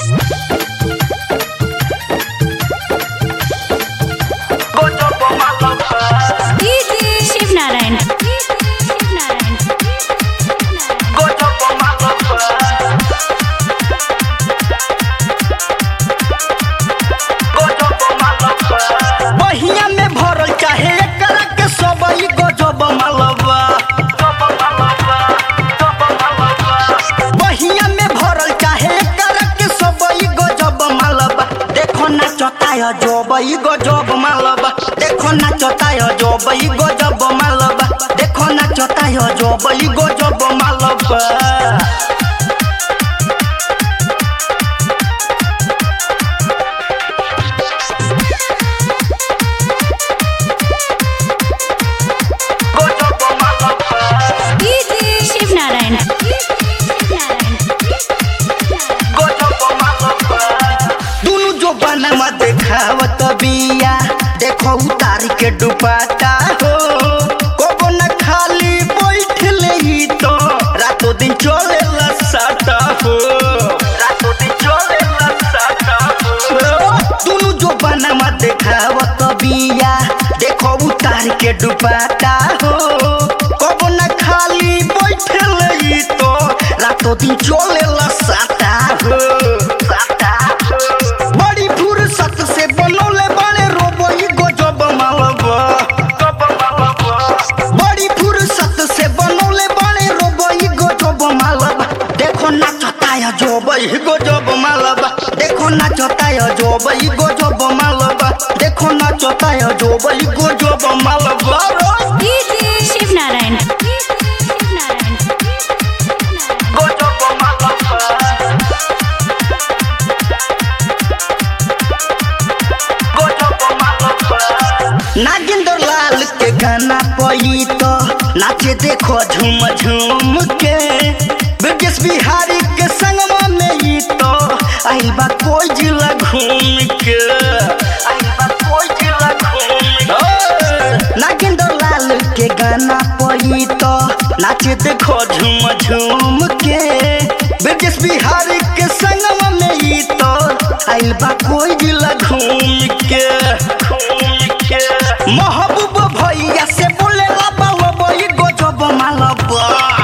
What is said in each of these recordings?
जोबई गजब मालबा देखो नाचताय जोबई गजब मालबा देखो नाचताय जोबई गजब मालबा देखावत बिया देखो उतार के दुपट्टा हो को न खाली बैठ ले तो रातों दिन चले लसाटा हो रातों दिन चले लसाटा हो दोनों जो बनवा देखावत बिया देखो उतार के दुपट्टा हो को न खाली बैठ ले तो रातों दिन चले लसाटा हो जोबई गजब मालबा देखो नाचताय जोबई गजब मालबा देखो नाचताय जोबई गजब मालबा शिव नारायण गजब मालबा गजब मालबा नागिंदर लाल के गाना पई तो नाचे देखो झूम झूम के ब्रजेश बिहारी के संगमा में ही तो आइल बा कोई जिला घूम के आइल बा कोई जिला घूम के नागिंदर लाल के गाना पई तो नाचे देखो झूम झूम के ब्रजेश बिहारी के संगमा में ही तो आइल बा कोई जिला घूम के महबूब भैया से बोले ला बाबई गजब मालबा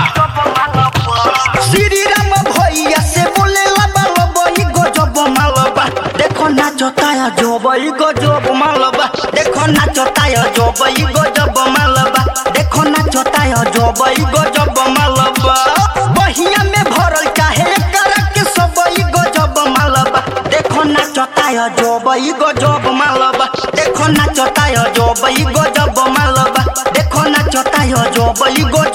नाचताय जोबई गजब मालबा देखो नाचताय जोबई गजब मालबा देखो नाचताय जोबई गजब मालबा बहिया में भरल काहे करक सबई गजब मालबा देखो नाचताय जोबई गजब मालबा देखो नाचताय जोबई गजब मालबा देखो नाचताय जोबई